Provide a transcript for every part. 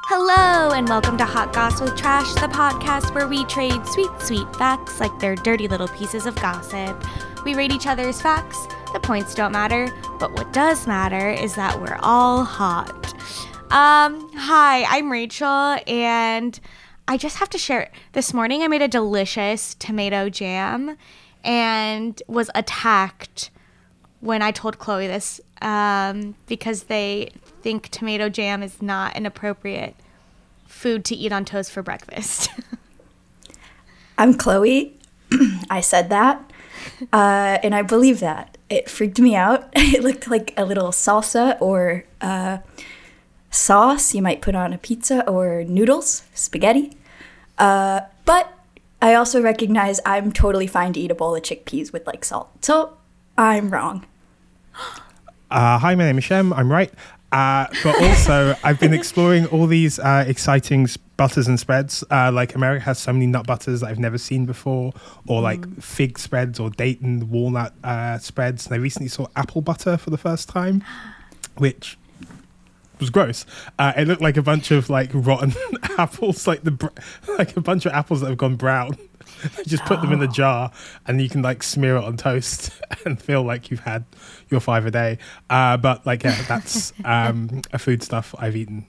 Hello, and welcome to Hot Goss with Trash, the podcast where we trade sweet, sweet facts like they're dirty little pieces of gossip. We rate each other's facts. The points don't matter, but what does matter is that we're all hot. Hi, I'm Rachel, and I just have to share. This morning I made a delicious tomato jam and was attacked when I told Chloe this because they think tomato jam is not an appropriate food to eat on toast for breakfast. I'm Chloe. I said that, and I believe that. It freaked me out. It looked like a little salsa or sauce you might put on a pizza or noodles, spaghetti. But I also recognize I'm totally fine to eat a bowl of chickpeas with like salt. So I'm wrong. Hi, my name is Shem. I'm right. But also, I've been exploring all these exciting butters and spreads. Like America has so many nut butters that I've never seen before, or like fig spreads or date and walnut spreads. And I recently saw apple butter for the first time, which was gross. It looked like a bunch of like rotten apples, like a bunch of apples that have gone brown. Just put them in a jar and you can like smear it on toast and feel like you've had your 5 a day. But like, yeah, that's a food stuff I've eaten.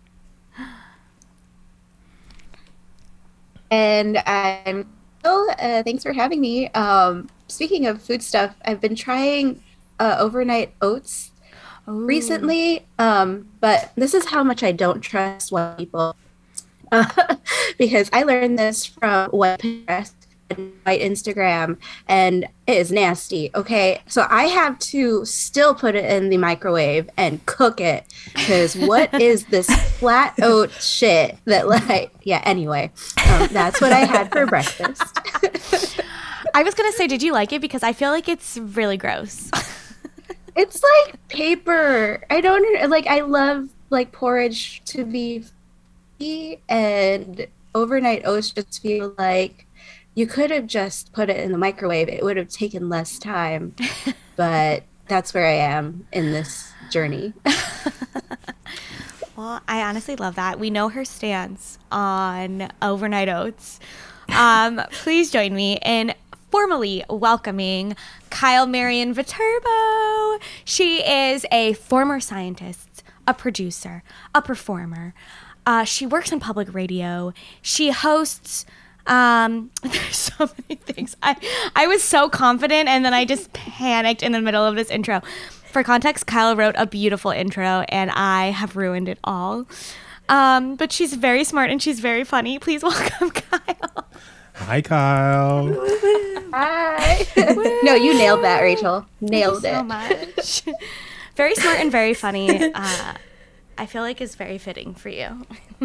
And I'm thanks for having me. Speaking of food stuff, I've been trying overnight oats recently, but this is how much I don't trust white people. Because I learned this from white Pinterest and white Instagram, and it is nasty. Okay, so I have to still put it in the microwave and cook it, because what is this flat oat shit that anyway, that's what I had for breakfast. I was gonna say, did you like it? Because I feel like it's really gross. It's like paper. I love like porridge to be, and overnight oats just feel like you could have just put it in the microwave. It would have taken less time, but that's where I am in this journey. Well, I honestly love that. We know her stance on overnight oats. Please join me in formally welcoming Kyle Marian Viterbo. She is a former scientist, a producer, a performer. She works in public radio. She hosts, there's so many things. I was so confident, and then I just panicked in the middle of this intro. For context, Kyle wrote a beautiful intro, and I have ruined it all. But she's very smart, and she's very funny. Please welcome Kyle. Hi, Kyle. Hi. No, you nailed that, Rachel. Nailed it. Thank you so much. Very smart and very funny. I feel like is very fitting for you.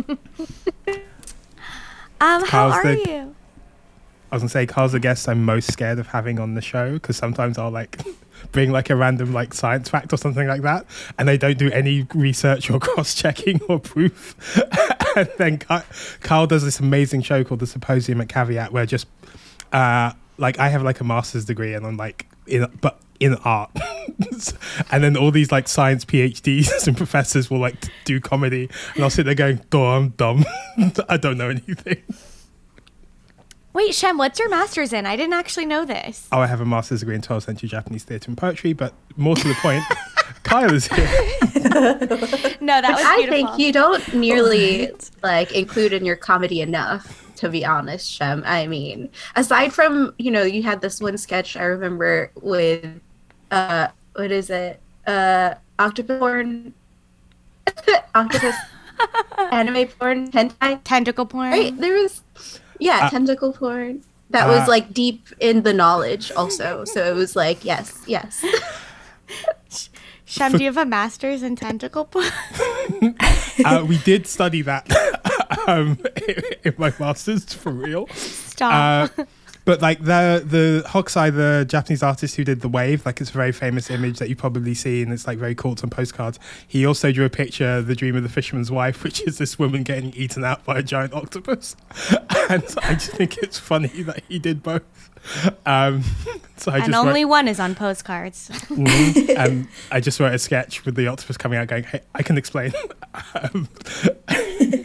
How are you? I was gonna say, Carl's the guest I'm most scared of having on the show, because sometimes I'll like bring like a random like science fact or something like that, and they don't do any research or cross-checking or proof. And then Carl does this amazing show called The Symposium at Caveat, where just like I have like a master's degree and I'm like in art. And then all these like science PhDs and professors will like do comedy, and I'll sit there going, I'm dumb. I don't know anything. Wait, Shem, what's your master's in? I didn't actually know this. I have a master's degree in 12th century Japanese theatre and poetry, but more to the point, Kyle is here. No, that was beautiful. I think you don't nearly like include in your comedy enough, to be honest, Shem. I mean, aside from, you had this one sketch I remember with what is it? Octopus porn? Octopus anime porn? Hentai? Tentacle porn? Right, there was, tentacle porn. That was like deep in the knowledge also. So it was like, yes. Shem, do you have a master's in tentacle porn? We did study that in my master's, for real. Stop. But like the Hokusai, the Japanese artist who did The Wave, like it's a very famous image that you probably see, and it's like very cool. It's on postcards. He also drew a picture, The Dream of the Fisherman's Wife, which is this woman getting eaten out by a giant octopus. And I just think it's funny that he did both. And only one is on postcards. And I just wrote a sketch with the octopus coming out going, hey, I can explain.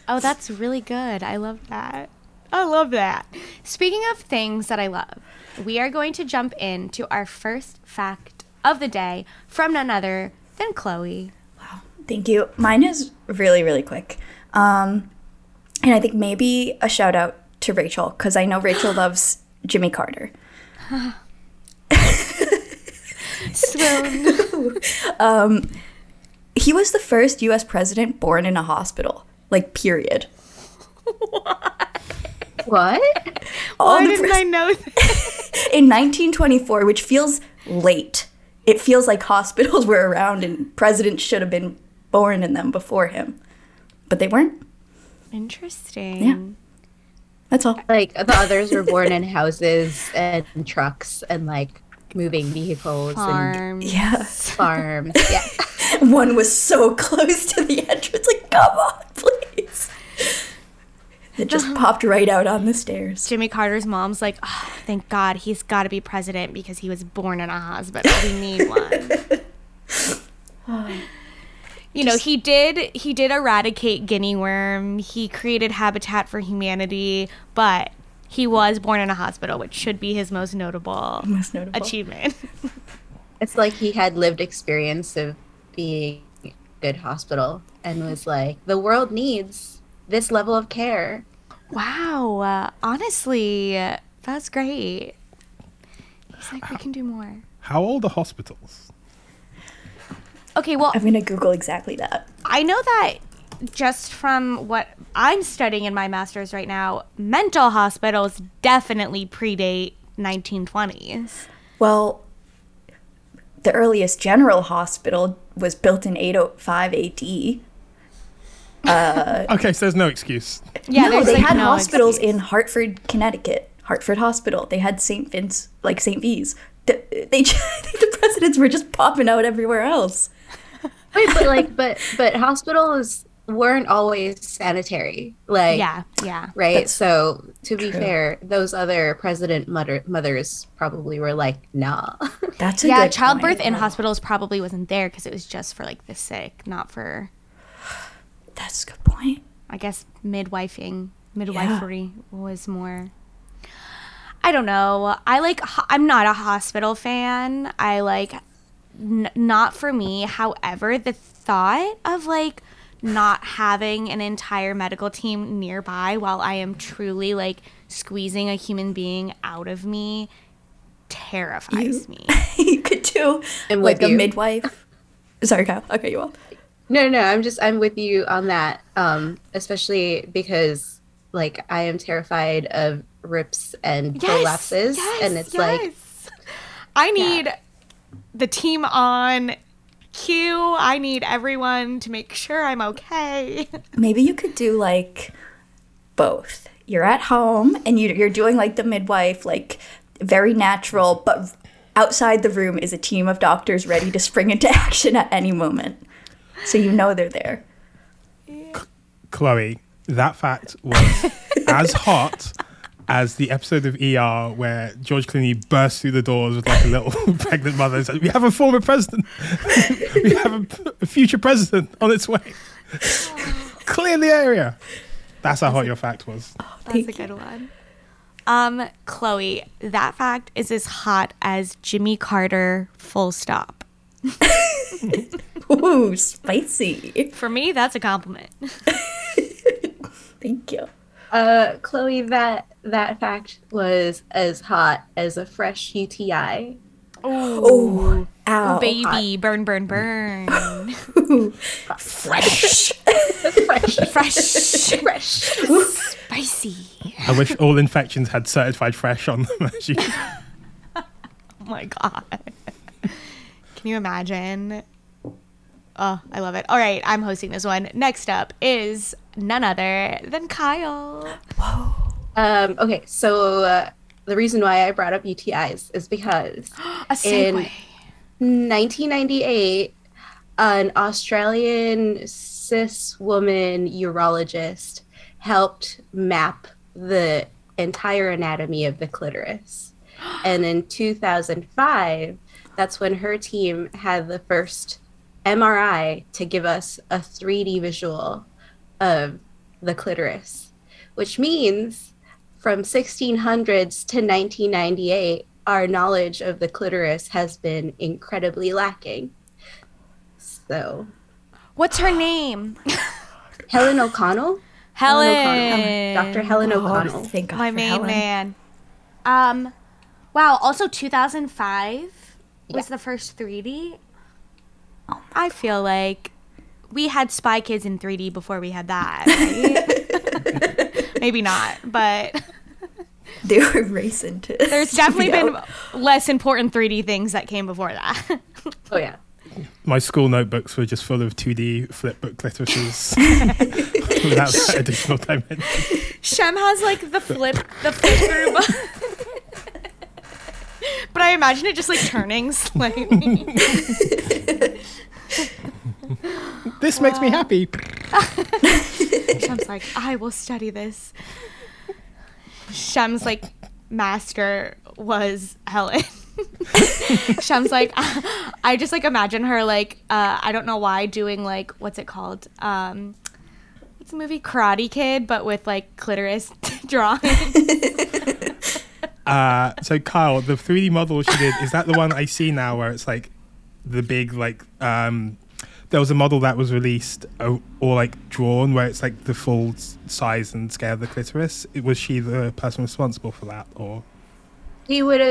Oh, that's really good. I love that. I love that. Speaking of things that I love, we are going to jump into our first fact of the day from none other than Chloe. Thank you. Mine is really, really quick. And I think maybe a shout out to Rachel, because I know Rachel loves Jimmy Carter. Swoon. He was the first U.S. president born in a hospital, like, period. What? Why didn't I know that? In 1924, which feels late. It feels like hospitals were around and presidents should have been born in them before him. But they weren't. Interesting. Yeah. That's all. Like, the others were born in houses and trucks and, like, moving vehicles Farms. Yeah. and farms. Yeah. One was so close to the entrance. Like, come on, please. It just popped right out on the stairs. Jimmy Carter's mom's like, oh, thank God he's got to be president because he was born in a hospital. We need one. You know, he did eradicate guinea worm. He created Habitat for Humanity, but he was born in a hospital, which should be his most notable achievement. It's like he had lived experience of being in a good hospital and was like, the world needs this level of care. Wow. Honestly, that's great. He's like, we can do more. How old are hospitals? Okay, well, I'm going to Google exactly that. I know that just from what I'm studying in my master's right now, mental hospitals definitely predate 1920s. Well, the earliest general hospital was built in 805 AD. Okay, so there's no excuse. Yeah, no, there's they like had no hospitals excuse. in Hartford, Connecticut. Hartford Hospital. They had St. Vince, like St. V's. The presidents were just popping out everywhere else. Wait, but hospitals weren't always sanitary. Like, Yeah. right? That's So, to be true. fair, those other president mothers probably were like, nah. That's a Yeah, good childbirth point. in hospitals probably wasn't there because it was just for like the sick, not for, That's a good point. I guess, midwifery was more. I don't know. I'm not a hospital fan. I like, not for me. However, the thought of like not having an entire medical team nearby while I am truly like squeezing a human being out of me terrifies me. You could do I'm like with a you. midwife. Sorry, Kyle. Okay, you all. No, I'm with you on that. Especially because, like, I am terrified of rips and prolapses. And it's like, I need the team on cue. I need everyone to make sure I'm okay. Maybe you could do like both. You're at home and you're doing like the midwife, like very natural, but outside the room is a team of doctors ready to spring into action at any moment. So you know they're there. Chloe, that fact was as hot as the episode of ER where George Clooney burst through the doors with like a little pregnant mother and said, "We have a former president. We have a future president on its way. Clear the area." That's how hot your fact was. That's a good one. Chloe, that fact is as hot as Jimmy Carter, full stop. Ooh, spicy. For me, that's a compliment. Thank you. Chloe, that fact was as hot as a fresh UTI. Oh, ow. Baby, burn, burn, burn. Fresh. Fresh, Fresh. spicy. I wish all infections had certified fresh on them. Oh my God. Can you imagine? Oh, I love it. All right, I'm hosting this one. Next up is none other than Kyle. Okay, so the reason why I brought up UTIs is because A segue. in 1998, an Australian cis woman urologist helped map the entire anatomy of the clitoris. And in 2005, that's when her team had the first MRI to give us a 3D visual of the clitoris, which means from 1600s to 1998, our knowledge of the clitoris has been incredibly lacking. So, What's her name? Helen O'Connell? Helen. Dr. Helen O'Connell. Thank God My for main Helen. man. Wow. Also, 2005 was Yeah. the first 3D. I feel like we had Spy Kids in 3D before we had that. Right? Maybe not, but They were racing to. there's definitely to be been out. less important 3D things that came before that. Oh, yeah. My school notebooks were just full of 2D flipbook clitorises without that additional dimension. Shem has like the flip through, but I imagine it just like turning slightly. This makes me happy. Shem's like, I will study this. Shem's like master was Helen. Shem's like, I just like imagine her like I don't know why doing like what's it called? It's a movie Karate Kid, but with like clitoris drawing. So Kyle, the 3D model she did, is that the one I see now where it's like the big like there was a model that was released or like drawn where it's like the full size and scale of the clitoris? Was she the person responsible for that, or? She would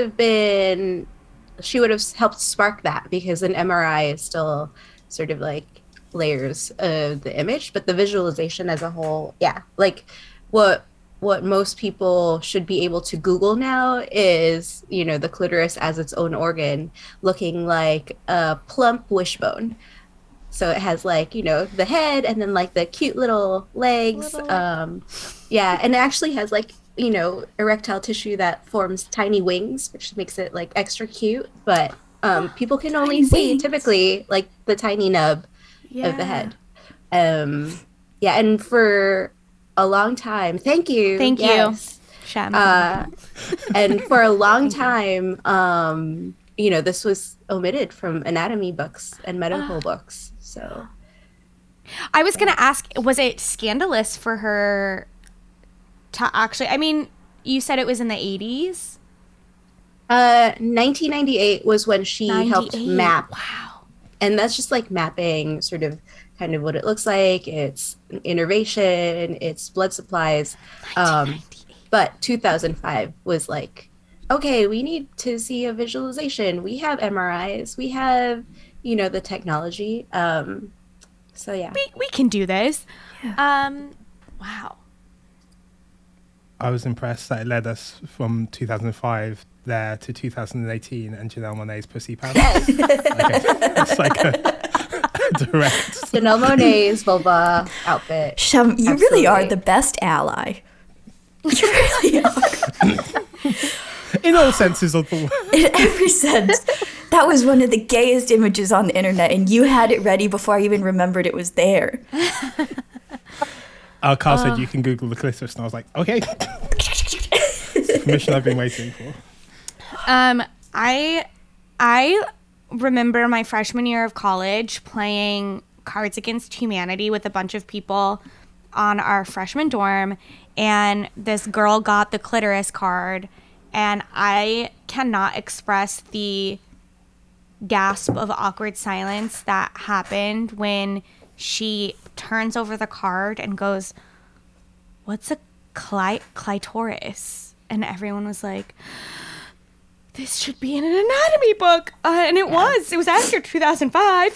have helped spark that, because an MRI is still sort of like layers of the image, but the visualization as a whole, yeah, like what most people should be able to Google now is, you know, the clitoris as its own organ looking like a plump wishbone. So it has like, you know, the head and then like the cute little legs. Yeah, and it actually has like, you know, erectile tissue that forms tiny wings, which makes it like extra cute. But people can only Tiny see wings. typically like the tiny nub of the head. Yeah, and for a long time, thank you. Shem. And for a long time, you know, this was omitted from anatomy books and medical books. So I was gonna ask, was it scandalous for her to actually? I mean, you said it was in the 80s. 1998 was when she helped 98. map. Wow. And that's just like mapping sort of kind of what it looks like. It's innervation, it's blood supplies. 1998. But 2005 was like, okay, we need to see a visualization. We have MRIs. We have, you know, the technology. So yeah. We can do this. Wow. I was impressed that it led us from 2005 there to 2018 and Janelle Monáe's Pussy Pants. Okay. It's like a direct. Janelle Monáe's vulva outfit. Shem, you really are Absolutely. the best ally. You really are. In all senses of the word. In every sense. That was one of the gayest images on the internet, and you had it ready before I even remembered it was there. Carl said you can Google the clitoris, and I was like, okay. Permission I've been waiting for. I remember my freshman year of college playing Cards Against Humanity with a bunch of people on our freshman dorm, and this girl got the clitoris card, and I cannot express the gasp of awkward silence that happened when she turns over the card and goes, "What's a clitoris?" And everyone was like, this should be in an anatomy book. And it was after 2005.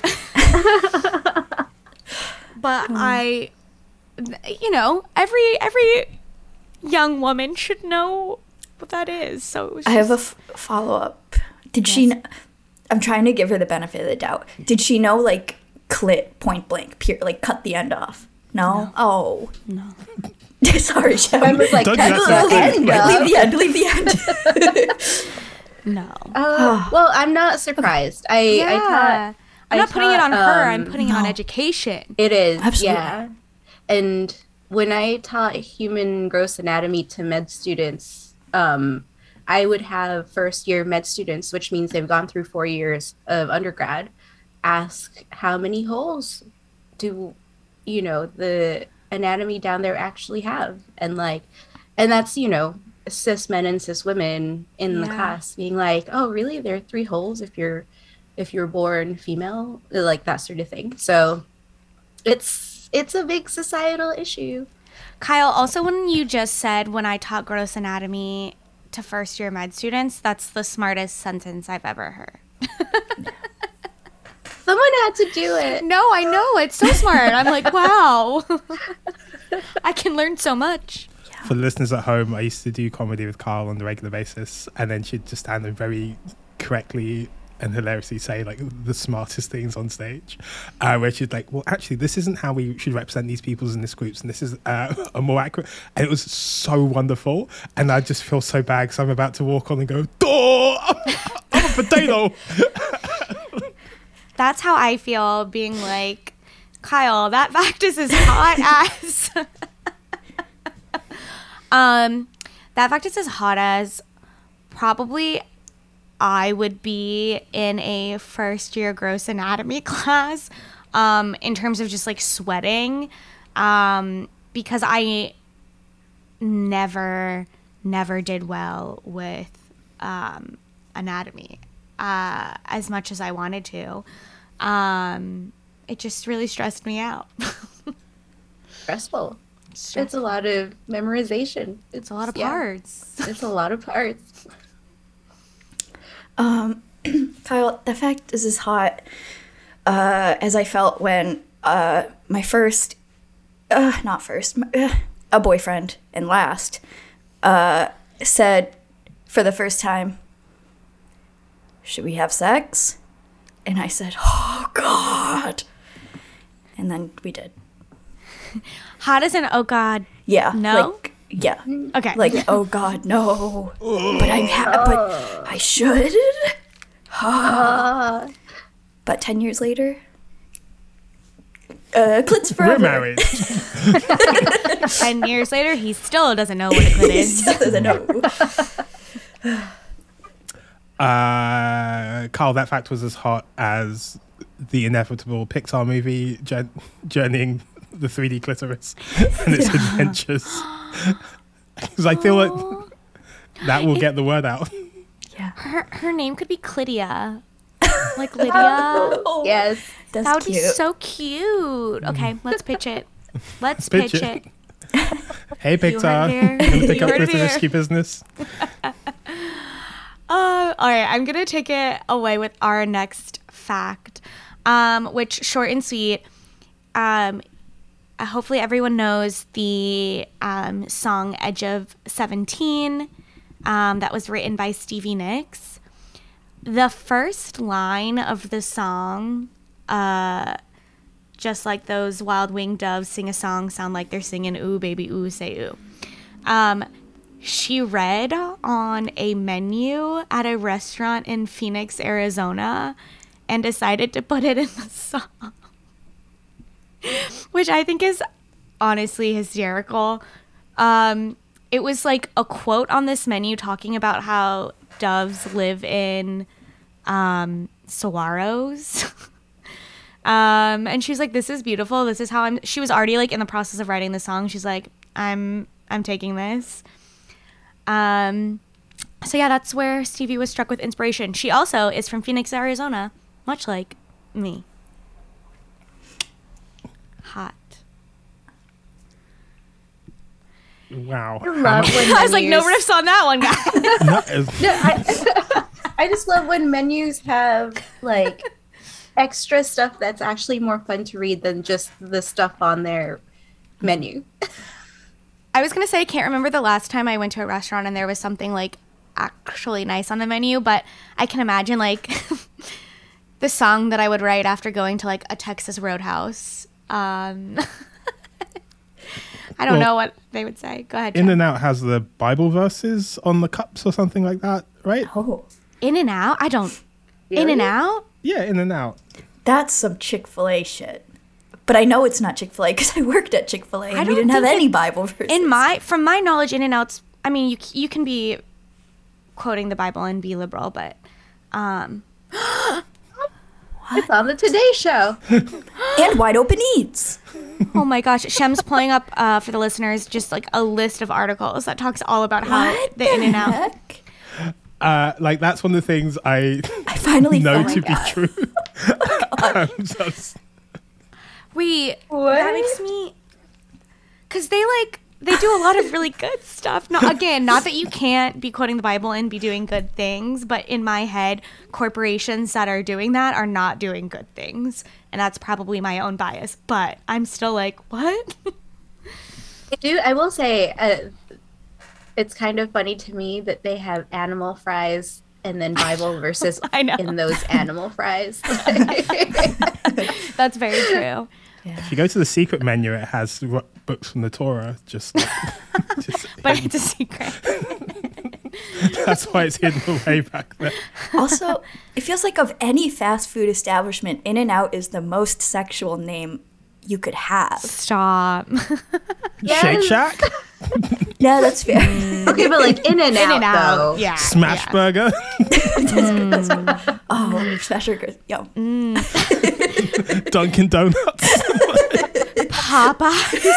But I, you know, every young woman should know what that is. So it was I have a follow-up. Did she... I'm trying to give her the benefit of the doubt. Did she know, like, clit, point blank, pure, like, cut the end off? No? Oh. No. Sorry, Shem. I was like, Don't do cut that the to end the- up. Leave the end. No. Well, I'm not surprised. I taught. I'm not putting it on her. I'm um, putting it on education. It is, Absolutely. yeah. And when I taught human gross anatomy to med students, I would have first year med students, which means they've gone through 4 years of undergrad, ask how many holes do, you know, the anatomy down there actually have? And like, and that's, cis men and cis women in the class being like, oh, really? There are 3 holes if you're born female, like that sort of thing. So it's a big societal issue. Kyle, also when you just said when I taught gross anatomy to first year med students, that's the smartest sentence I've ever heard. Someone had to do it. No, I know. It's so smart. I'm like, wow. I can learn so much. For the listeners at home, I used to do comedy with Carl on a regular basis, and then she'd just stand and very correctly and hilariously say like the smartest things on stage, where she'd like, well, actually, this isn't how we should represent these peoples in this groups, and this is a more accurate. And it was so wonderful, and I just feel so bad because I'm about to walk on and go, I'm a potato. That's how I feel being like, Kyle, that fact is as hot as... that fact is as hot as probably I would be in a first year gross anatomy class, in terms of just like sweating, because I never did well with anatomy as much as I wanted to. It just really stressed me out. Stressful. It's a lot of memorization. It's a lot of parts. It's a lot of parts. Kyle, the fact is as hot as I felt when a boyfriend and last said for the first time, should we have sex? And I said, oh God. And then we did. Hot as an, oh God. Yeah. No? Yeah. Okay. Like, oh God, no. But but I should. But 10 years later, clits forever. We're married. 10 years later, he still doesn't know what a clit is. Still doesn't know. Carl, that fact was as hot as the inevitable Pixar movie journeying the 3D clitoris and its adventures. Because I feel like that will get the word out. Yeah. Her name could be Clitia. Like Lydia. Yes. That's That would cute. be so cute. Okay, let's pitch it. Let's pitch it. Hey, Pixar. You heard it here. Gonna pick You up heard it this here. risky business. All right, I'm going to take it away with our next fact, which, short and sweet, hopefully everyone knows the song Edge of 17 that was written by Stevie Nicks. The first line of the song, just like those wild winged doves sing a song, sound like they're singing, ooh, baby, ooh, say ooh. She read on a menu at a restaurant in Phoenix, Arizona, and decided to put it in the song, which I think is honestly hysterical. It was like a quote on this menu talking about how doves live in saguaros. And she was like, this is beautiful. This is how she was already like in the process of writing the song. She's like, I'm taking this. So yeah, that's where Stevie was struck with inspiration. She also is from Phoenix, Arizona, much like me. Hot. Wow. I love when I was like, no menus- riffs on that one, guys. I just love when menus have like extra stuff that's actually more fun to read than just the stuff on their menu. I was going to say, I can't remember the last time I went to a restaurant and there was something like actually nice on the menu, but I can imagine like the song that I would write after going to like a Texas Roadhouse. I don't know what they would say. Go ahead, Jen. In-N-Out has the Bible verses on the cups or something like that, right? Oh, In-N-Out? I don't. Really? In-N-Out? Yeah, In-N-Out. that's some Chick-fil-A shit. But I know it's not Chick-fil-A because I worked at Chick-fil-A and we don't didn't have think any Bible verses. From my knowledge, In-N-Out's, I mean, you can be quoting the Bible and be liberal, but It's on the Today Show. And Wide Open Eats. Oh my gosh, Shem's pulling up for the listeners just like a list of articles that talks all about how What the In and Out. heck? Like that's one of the things I I finally know found to be it. true. So Wait, What? that makes me, because they do a lot of really good stuff. No, again, not that you can't be quoting the Bible and be doing good things, but in my head, corporations that are doing that are not doing good things, and that's probably my own bias. But I'm still like, what? I will say, it's kind of funny to me that they have animal fries and then Bible verses I know. in those animal fries. That's very true. if you go to the secret menu, it has books from the Torah. Just But it's a secret. that's why it's hidden away back there. Also, it feels like of any fast food establishment, In and Out is the most sexual name you could have. Stop. Shake Shack, Yeah, that's fair. Okay, but like In and In Out, and Out. though. Yeah. Smash yeah. Burger, Oh, Smash Burgers. Yo. Dunkin' Donuts. Popeyes.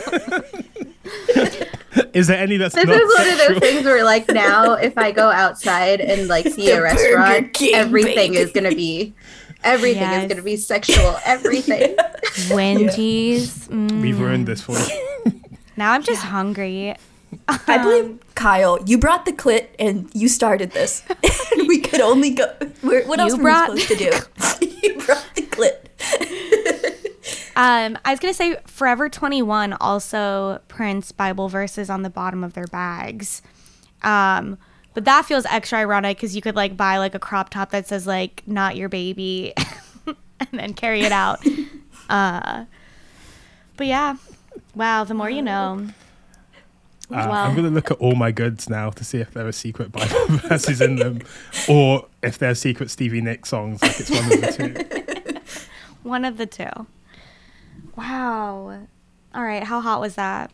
Is there any that's This not is one of sexual? those things where, like, now if I go outside and like see The a Burger restaurant, King, everything baby. is gonna be, everything Yes. is gonna be sexual. Everything. Wendy's. We've ruined this for you. Now I'm just hungry. I blame Kyle. You brought the clit and you started this. And we could only go. What else You were brought we supposed to do? You brought the clit. I was gonna say Forever 21 also prints Bible verses on the bottom of their bags, but that feels extra ironic because you could like buy like a crop top that says like "not your baby" and then carry it out. But yeah, wow. The more you know. I'm going to look at all my goods now to see if there are secret Bible verses in them, or if they're secret Stevie Nicks songs. Like it's one of the two. One of the two. Wow. All right. How hot was that?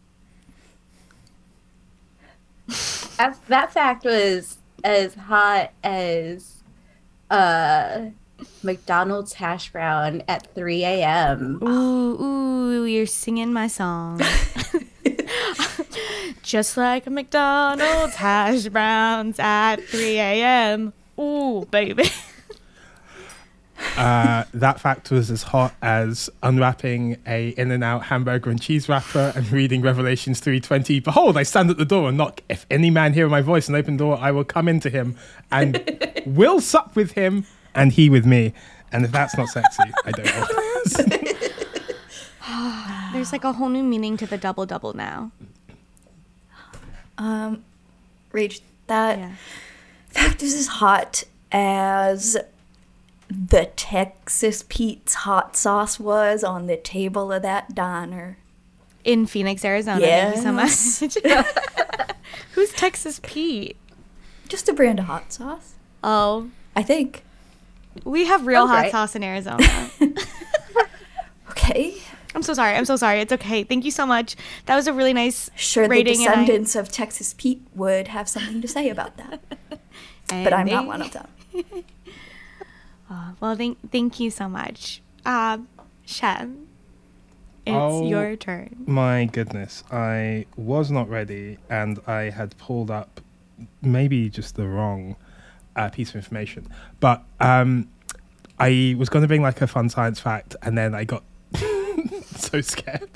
That fact was as hot as McDonald's hash brown at 3 a.m. Ooh, you're singing my song. Just like a McDonald's hash browns at 3 a.m. Ooh, baby. That fact was as hot as unwrapping a In-N-Out hamburger and cheese wrapper and reading Revelations 3:20. Behold, I stand at the door and knock. If any man hear my voice and open the door, I will come into him and will sup with him and he with me. And if that's not sexy, I don't know what is. There's like a whole new meaning to the double now. Rach, that Yeah. fact is as hot as the Texas Pete's hot sauce was on the table of that diner. In Phoenix, Arizona. Thank you so Yes. much. Who's Texas Pete? Just a brand of hot sauce, Oh, I think. we have real Sounds hot right. sauce in Arizona. Okay. I'm so sorry. It's okay. Thank you so much. That was a really nice Sure, the rating. descendants of Texas Pete would have something to say about that. But I'm not one of them. Well, thank you so much. Shem, it's Oh. your turn. My goodness, I was not ready and I had pulled up maybe just the wrong piece of information. But I was going to bring like a fun science fact and then I got so scared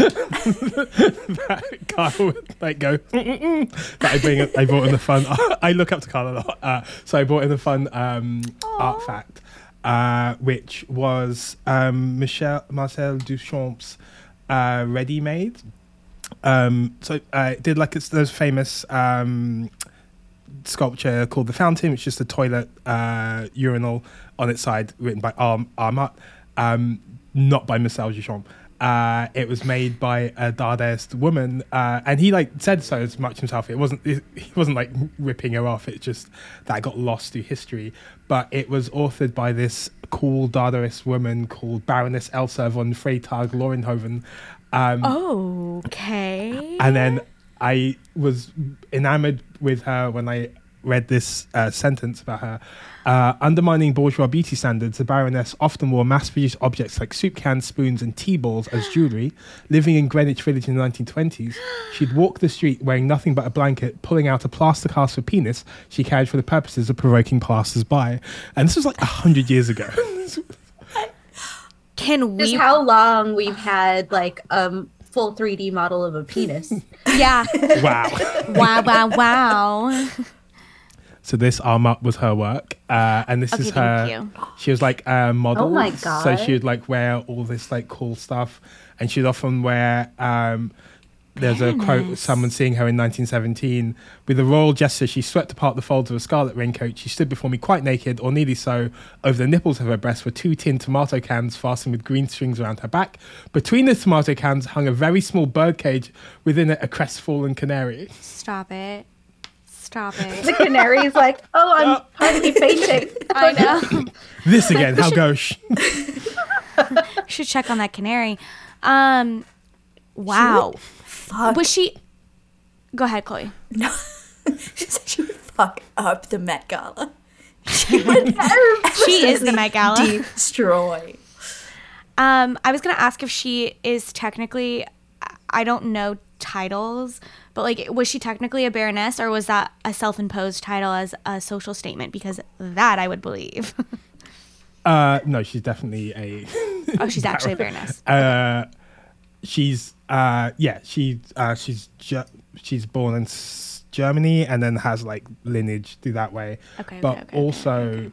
that Kyle would like go that I brought in the fun. I look up to Kyle a lot, so I brought in the fun art fact, which was Marcel Duchamp's Ready Made. So it did like there's a famous sculpture called the Fountain, which is just a toilet urinal on its side, written by Armat, not by Marcel Duchamp. It was made by a Dadaist woman, and he like said so as much himself. He wasn't like ripping her off. It's just that got lost through history. But it was authored by this cool Dadaist woman called Baroness Elsa von Freytag Lorenhoven. Okay. And then I was enamored with her when I read this sentence about her. Undermining bourgeois beauty standards, the Baroness often wore mass-produced objects like soup cans, spoons, and tea balls as jewellery. Living in Greenwich Village in the 1920s, she'd walk the street wearing nothing but a blanket, pulling out a plaster cast for penis she carried for the purposes of provoking passers-by. And this was like 100 years ago. Can we? Just how long we've had like full 3D model of a penis. Yeah. Wow. Wow. So this arm up was her work, and this is her. Thank you. She was like a model. Oh my God. So she would like wear all this like cool stuff, and she'd often wear. There's a quote of someone seeing her in 1917. With a royal gesture, she swept apart the folds of a scarlet raincoat. She stood before me quite naked, or nearly so. Over the nipples of her breast were 2 tin tomato cans fastened with green strings around her back. Between the tomato cans hung a very small bird cage, within it a crestfallen canary. Stop it. The canary's like, oh, I'm hardly fainting. I know. This again, how gosh. Should check on that canary. Wow. Fuck. Was she? Go ahead, Chloe. No. She would fuck up the Met Gala. She is the Met Gala. Destroy. I was gonna ask if she is technically, I don't know titles, but like, was she technically a baroness, or was that a self-imposed title as a social statement? Because that I would believe. No, she's definitely a. Oh, she's actually a baroness. She's she's born in Germany and then has like lineage through that way. Okay. Also,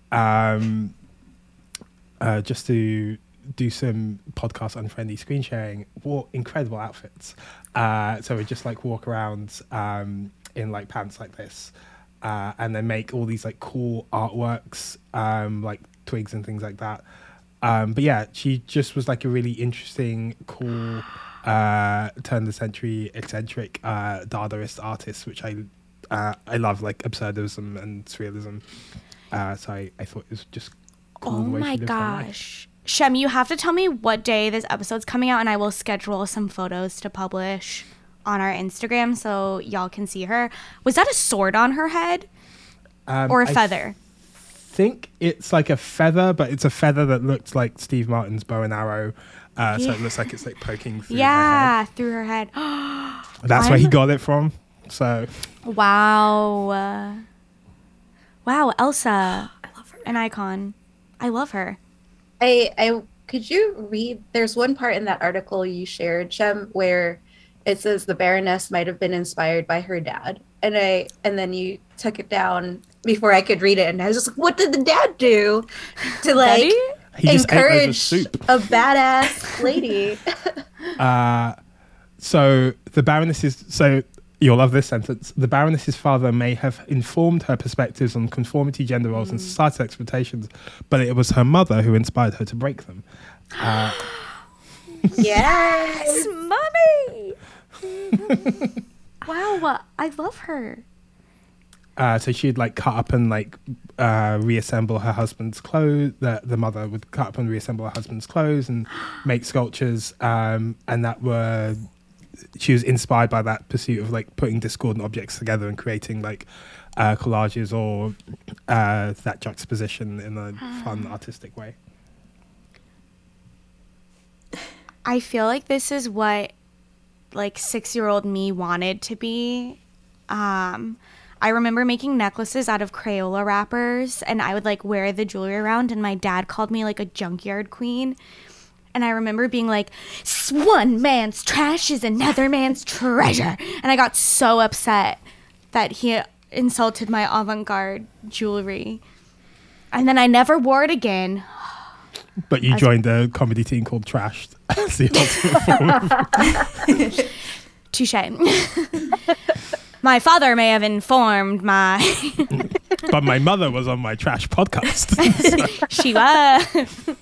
just to do some podcast unfriendly screen sharing, wore incredible outfits. So we just like walk around in like pants like this, and then make all these like cool artworks, like twigs and things like that. But yeah, she just was like a really interesting, cool, turn of the century, eccentric, Dadaist artist, which I love, like absurdism and surrealism. So I thought it was just cool. Oh the way my she lived her life. gosh. Shem, you have to tell me what day this episode's coming out, and I will schedule some photos to publish on our Instagram so y'all can see her. Was that a sword on her head? Or a feather? I think it's like a feather, but it's a feather that looks like Steve Martin's bow and arrow. So it looks like it's like poking through her head. Through her head. That's where he got it from. So Wow. Wow, Elsa. I love her. An icon. I love her. I could you read? There's one part in that article you shared, Shem, where it says the Baroness might have been inspired by her dad, and then you took it down before I could read it, and I was just like, what did the dad do to like Daddy? he just ate loads of encourage soup. a badass lady? So the Baroness's, so you'll love this sentence. The Baroness's father may have informed her perspectives on conformity, gender roles, and societal expectations, but it was her mother who inspired her to break them. Yes, Mommy. Wow, I love her. So she'd like cut up and like reassemble her husband's clothes. The mother would cut up and reassemble her husband's clothes and make sculptures. And she was inspired by that pursuit of like putting discordant objects together and creating like collages or that juxtaposition in a fun, artistic way. I feel like this is what like 6-year-old me wanted to be. I remember making necklaces out of Crayola wrappers, and I would like wear the jewelry around, and my dad called me like a junkyard queen. And I remember being like, one man's trash is another man's treasure. And I got so upset that he insulted my avant-garde jewelry. And then I never wore it again. But you joined a comedy team called Trashed. That's the ultimate form of Touche. My father may have informed my... But my mother was on my trash podcast. She was.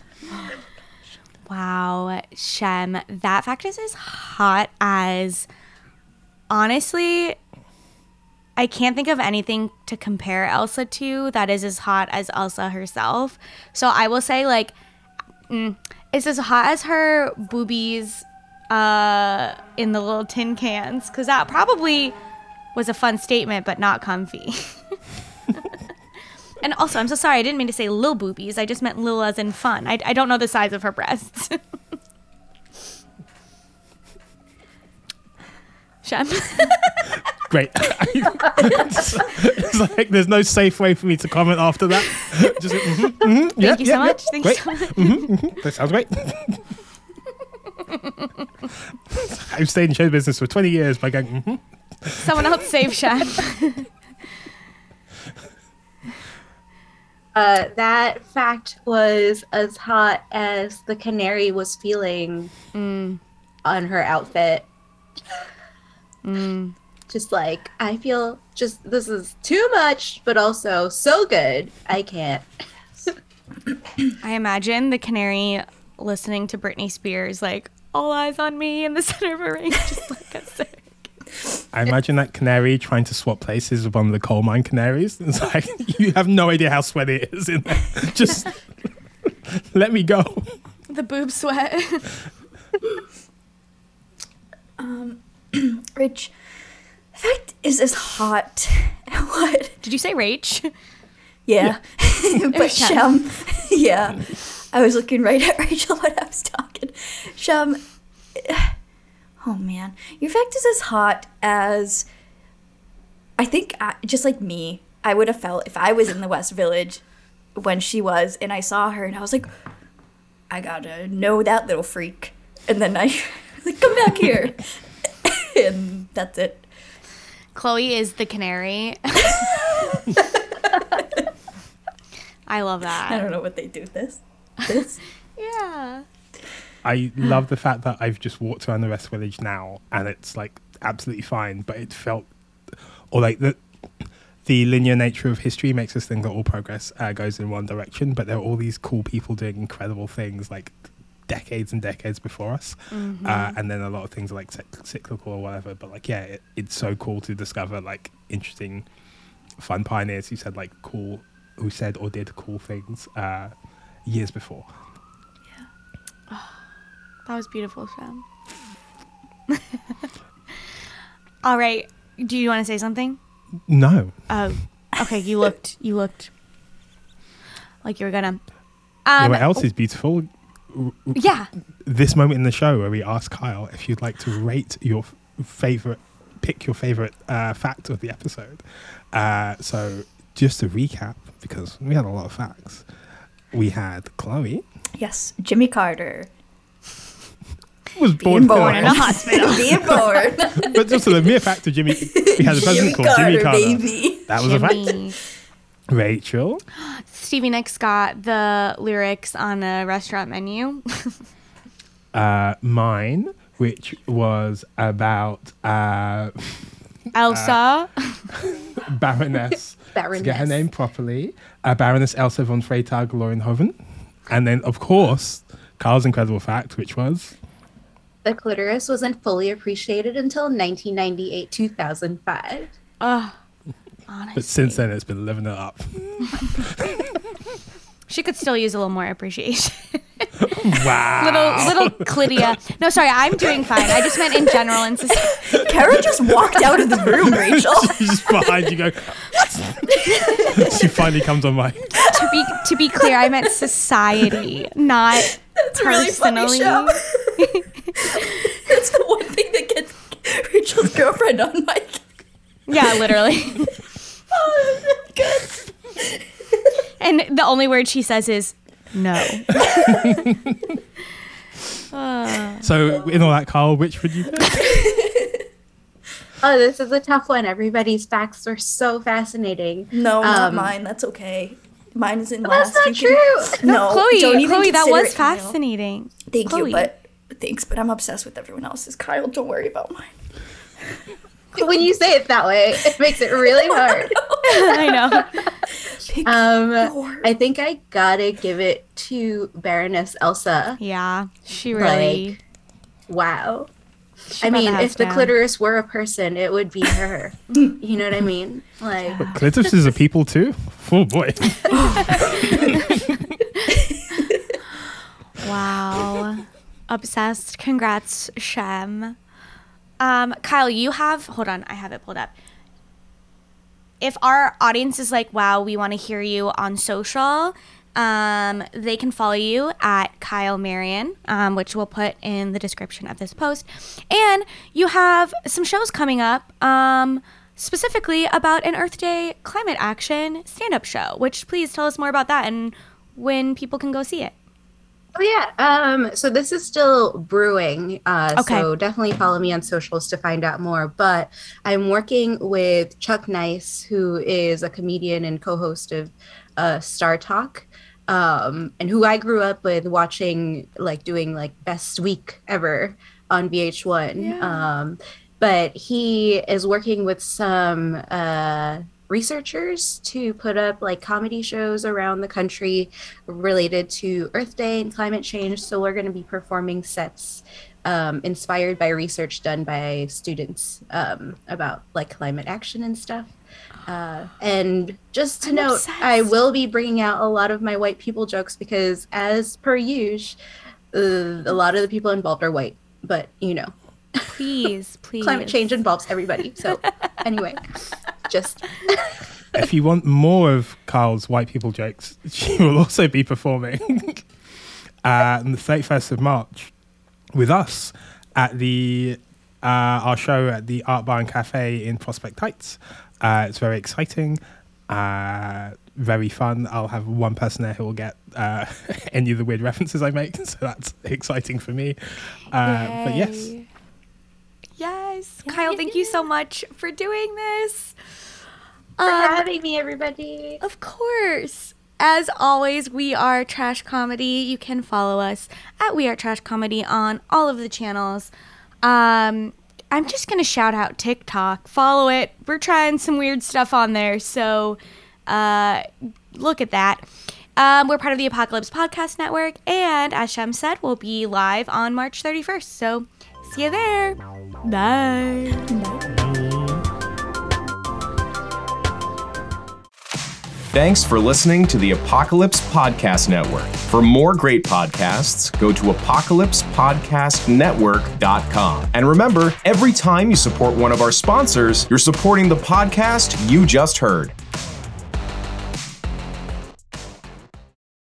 Wow, Shem, that fact is as hot as... Honestly, I can't think of anything to compare Elsa to that is as hot as Elsa herself. So I will say, like, it's as hot as her boobies in the little tin cans, because that probably was a fun statement, but not comfy. And also, I'm so sorry. I didn't mean to say lil boobies. I just meant lil as in fun. I don't know the size of her breasts. Shem. Great. It's like there's no safe way for me to comment after that. Just Thank you so much. Thank you great. so much. That sounds great. I've stayed in show business for 20 years by going, Someone else save Shem. That fact was as hot as the canary was feeling on her outfit. Just like, I feel just, this is too much, but also so good. I can't. I imagine the canary listening to Britney Spears, like, all eyes on me in the center of a ring, just like a sick. I imagine that canary trying to swap places with one of the coal mine canaries. It's like, you have no idea how sweaty it is in there. Just let me go. The boob sweat. Rich, the fact is as hot. What? Did you say Rach? Yeah. But was Shem, yeah. I was looking right at Rachel when I was talking. Shem, oh man. Your fact is as hot as, I think, just like me, I would have felt if I was in the West Village when she was, and I saw her, and I was like, I gotta know that little freak. And then I, like, come back here. And that's it. Chloe is the canary. I love that. I don't know what they do with this. Yeah. I love the fact that I've just walked around the West Village now and it's like absolutely fine, but it felt, or like the linear nature of history makes us think that all progress goes in one direction, but there are all these cool people doing incredible things like decades and decades before us. And then a lot of things are like cyclical or whatever, but like, yeah, it's so cool to discover like interesting, fun pioneers who said or did cool things years before. That was beautiful, Shem. All right. Do you want to say something? No. Oh, okay. You looked like you were gonna. You know what else is beautiful? Yeah. This moment in the show where we ask Kyle if you'd like to rate your pick your favorite fact of the episode. So just to recap, because we had a lot of facts, we had Chloe. Yes, Jimmy Carter. Was born in a hospital. Being born. But just the mere fact of Jimmy, we had a president called Jimmy Carter. Baby. That was a Jimmy. fact. Rachel. Stevie Nicks got the lyrics on a restaurant menu. Mine, which was about Elsa. Baroness. To get her name properly. Baroness Elsa von Freytag Lorenhoven. And then, of course, Carl's incredible fact, which was... The clitoris wasn't fully appreciated until 1998-2005. Honestly. But since then, it's been living it up. She could still use a little more appreciation. Wow. little clitia. No, sorry, I'm doing fine. I just meant in general in society. Kara just walked out of the room, Rachel. She's just behind you go, she finally comes on mic. To be clear, I meant society, not That's really personally. funny, Shem. That's the one thing that gets Rachel's girlfriend on mic. Yeah, literally. Oh, good. And the only word she says is no. So, in all that, Carl, which would you pick? Oh, this is a tough one. Everybody's facts are so fascinating. No, not mine. That's okay. Mine is in That's last. not You can- true. No, Chloe, don't even that consider was it, Kyle. fascinating. Thank Chloe. you, but thanks. But I'm obsessed with everyone else's. Kyle, don't worry about mine. When you say it that way, it makes it really hard. I know. Pick yours. I think I gotta give it to Baroness Elsa. Yeah, she really. Wow. she I brought mean, house if the down. clitoris were a person, it would be her. You know what I mean? Like, Clitorises are people too? Oh, boy. Wow. Obsessed. Congrats, Shem. Kyle, you have, hold on, I have it pulled up. if our audience is like, wow, we want to hear you on social, they can follow you at Kyle Marian, which we'll put in the description of this post. And you have some shows coming up, specifically about an Earth Day climate action stand-up show, which please tell us more about that and when people can go see it. Oh, yeah. So this is still brewing. Okay. So definitely follow me on socials to find out more. But I'm working with Chuck Nice, who is a comedian and co-host of Star Talk, and who I grew up with watching, like doing like Best Week Ever on VH1. Yeah. But he is working with some researchers to put up like comedy shows around the country related to Earth Day and climate change. So we're going to be performing sets inspired by research done by students about like climate action and stuff. And just to note, obsessed. I will be bringing out a lot of my white people jokes because, as per usual, a lot of the people involved are white. But you know, Please. climate change involves everybody. So anyway, just If you want more of Kyle's white people jokes, she will also be performing on the 31st of March with us at the our show at the Art Bar and Cafe in Prospect Heights. It's very exciting, very fun. I'll have one person there who will get any of the weird references I make, so that's exciting for me. But yes. Yes. Kyle, thank you so much for doing this. for having me, everybody. Of course. As always, we are Trash Comedy. You can follow us at We Are Trash Comedy on all of the channels. I'm just going to shout out TikTok. Follow it. We're trying some weird stuff on there, so look at that. We're part of the Apocalypse Podcast Network, and as Shem said, we'll be live on March 31st, so see you there. Bye. Thanks for listening to the Apocalypse Podcast Network. For more great podcasts, go to apocalypsepodcastnetwork.com. And remember, every time you support one of our sponsors, you're supporting the podcast you just heard.